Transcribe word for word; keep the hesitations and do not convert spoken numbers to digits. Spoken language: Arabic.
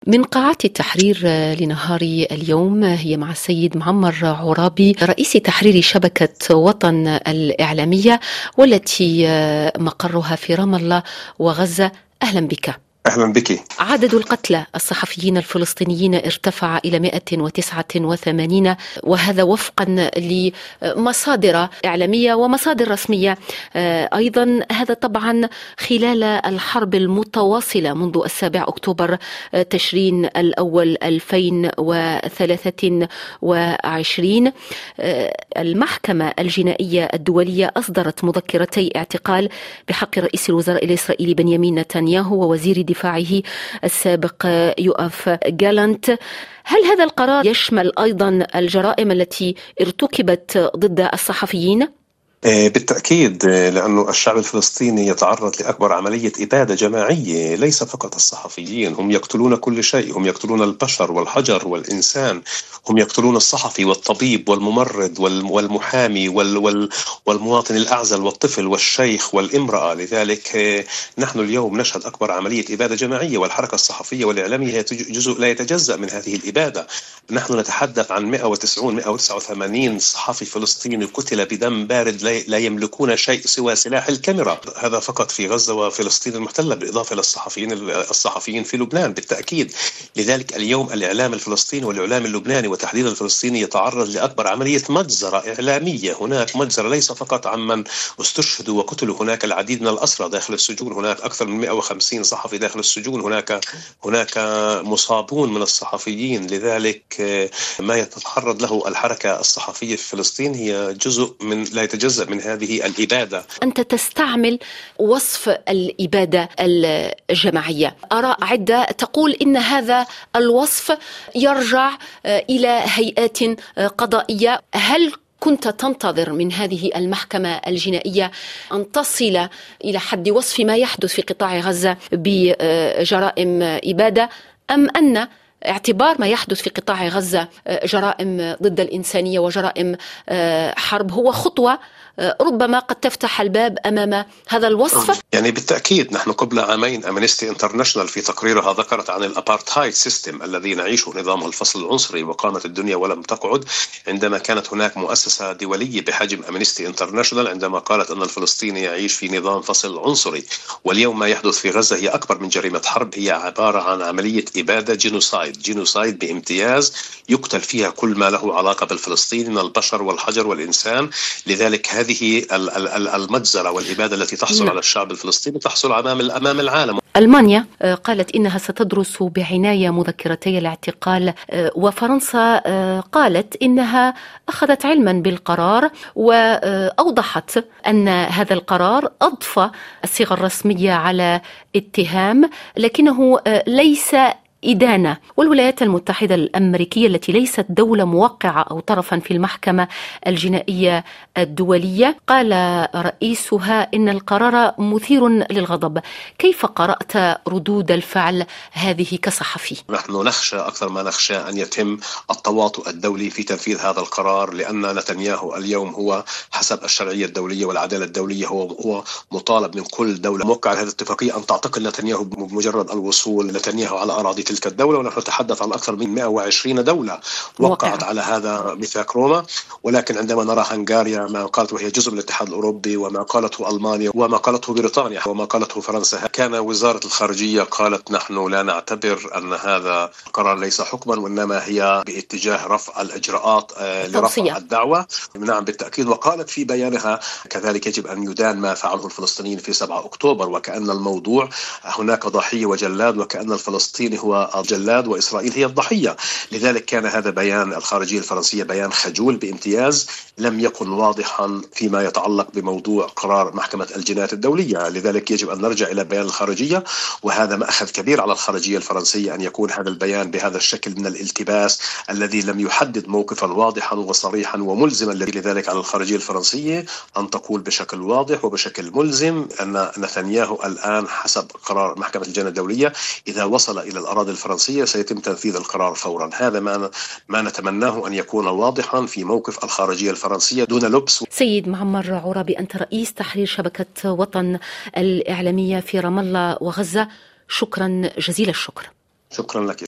من قاعات التحرير لنهار اليوم هي مع السيد معمر عرابي رئيس تحرير شبكة وطن الإعلامية والتي مقرها في رام الله وغزة. أهلا بك. أهلا بك. عدد القتلى الصحفيين الفلسطينيين ارتفع إلى مئة وتسعة وثمانين، وهذا وفقا لمصادر إعلامية ومصادر رسمية أيضا. هذا طبعا خلال الحرب المتواصلة منذ السابع أكتوبر تشرين الأول ألفين وثلاثة وعشرين. المحكمة الجنائية الدولية أصدرت مذكرتي اعتقال بحق رئيس الوزراء الإسرائيلي بنيامين نتنياهو ووزير دفاعه السابق يؤاف جالانت. هل هذا القرار يشمل أيضا الجرائم التي ارتكبت ضد الصحفيين؟ بالتأكيد، لأنه الشعب الفلسطيني يتعرض لأكبر عملية إبادة جماعية. ليس فقط الصحفيين، هم يقتلون كل شيء، هم يقتلون البشر والحجر والإنسان، هم يقتلون الصحفي والطبيب والممرض والمحامي والمواطن الأعزل والطفل والشيخ والامرأة. لذلك نحن اليوم نشهد أكبر عملية إبادة جماعية، والحركة الصحفية والإعلامية هي جزء لا يتجزأ من هذه الإبادة. نحن نتحدث عن مئة وتسعين مئة وتسعة وثمانين صحفي فلسطيني قتل بدم بارد، لا يملكون شيء سوى سلاح الكاميرا. هذا فقط في غزة وفلسطين المحتلة، بالإضافة إلى الصحفيين الصحفيين في لبنان بالتأكيد. لذلك اليوم الإعلام الفلسطيني والإعلام اللبناني وتحديدا الفلسطيني يتعرض لأكبر عملية مجزرة إعلامية. هناك مجزرة ليس فقط عمن استشهدوا وقتلوا، هناك العديد من الأسرى داخل السجون، هناك أكثر من مئة وخمسين صحفي داخل السجون، هناك هناك مصابون من الصحفيين. لذلك ما يتعرض له الحركة الصحفية في فلسطين هي جزء من لا يتجزأ من هذه الإبادة. أنت تستعمل وصف الإبادة الجماعية، آراء عدة تقول إن هذا الوصف يرجع إلى هيئات قضائية. هل كنت تنتظر من هذه المحكمة الجنائية أن تصل إلى حد وصف ما يحدث في قطاع غزة بجرائم إبادة، أم أن اعتبار ما يحدث في قطاع غزة جرائم ضد الإنسانية وجرائم حرب هو خطوة ربما قد تفتح الباب أمام هذا الوصف؟ يعني بالتأكيد نحن قبل عامين أمنستي انترناشونال في تقريرها ذكرت عن الأبارتهايد سيستم الذي نعيشه، نظام الفصل العنصري، وقامت الدنيا ولم تقعد عندما كانت هناك مؤسسة دولية بحجم أمنستي انترناشونال عندما قالت أن الفلسطيني يعيش في نظام فصل عنصري. واليوم ما يحدث في غزة هي أكبر من جريمة حرب، هي عبارة عن عملية إبادة جينوسايد جينوسايد بامتياز، يقتل فيها كل ما له علاقة بالفلسطيني من البشر والحجر والإنسان. لذلك هذه المجزرة والإبادة التي تحصل م. على الشعب الفلسطيني تحصل أمام أمام العالم. ألمانيا قالت إنها ستدرس بعناية مذكرتي الاعتقال، وفرنسا قالت إنها أخذت علما بالقرار وأوضحت أن هذا القرار أضفى الصيغة الرسمية على اتهام لكنه ليس إدانة. والولايات المتحدة الأمريكية التي ليست دولة موقعة أو طرفا في المحكمة الجنائية الدولية قال رئيسها إن القرار مثير للغضب. كيف قرأت ردود الفعل هذه كصحفي؟ نحن نخشى أكثر ما نخشى أن يتم التواطؤ الدولي في تنفيذ هذا القرار، لأن نتنياهو اليوم هو حسب الشرعية الدولية والعدالة الدولية هو هو مطالب من كل دولة موقعة هذه الاتفاقية أن تعتقل نتنياهو بمجرد الوصول نتنياهو على أراضي تلك الدولة. ونحن نتحدث عن أكثر من مئة وعشرين دولة وقعت على هذا ميثاق روما. ولكن عندما نرى هنغاريا ما قالت وهي جزء من الاتحاد الأوروبي، وما قالته ألمانيا، وما قالته بريطانيا، وما قالته فرنسا، كان وزارة الخارجية قالت نحن لا نعتبر أن هذا قرار ليس حكما، وإنما هي باتجاه رفع الإجراءات لرفع الدعوة. نعم بالتأكيد. وقالت في بيانها كذلك يجب أن يدان ما فعله الفلسطينيين في سبعة أكتوبر، وكأن الموضوع هناك ضحية وجلاد، وكأن الفلسطيني هو الجلاد وإسرائيل هي الضحية. لذلك كان هذا بيان الخارجية الفرنسية بيان خجول بامتياز، لم يكن واضحا فيما يتعلق بموضوع قرار محكمة الجنايات الدولية. لذلك يجب أن نرجع إلى بيان الخارجية، وهذا مأخذ كبير على الخارجية الفرنسية أن يكون هذا البيان بهذا الشكل من الالتباس الذي لم يحدد موقفا واضحا وصريحا وملزما. لذلك على الخارجية الفرنسية أن تقول بشكل واضح وبشكل ملزم أن نتنياهو الآن حسب قرار محكمة الجنايات الدولية إذا وصل إلى الأراضي الفرنسية سيتم تنفيذ القرار فورا. هذا ما ما نتمناه أن يكون واضحا في موقف الخارجية الفرنسية دون لبس. سيد معمر عرابي، أنت رئيس تحرير شبكة وطن الإعلامية في رام الله وغزة، شكرا جزيل الشكر. شكرا لك.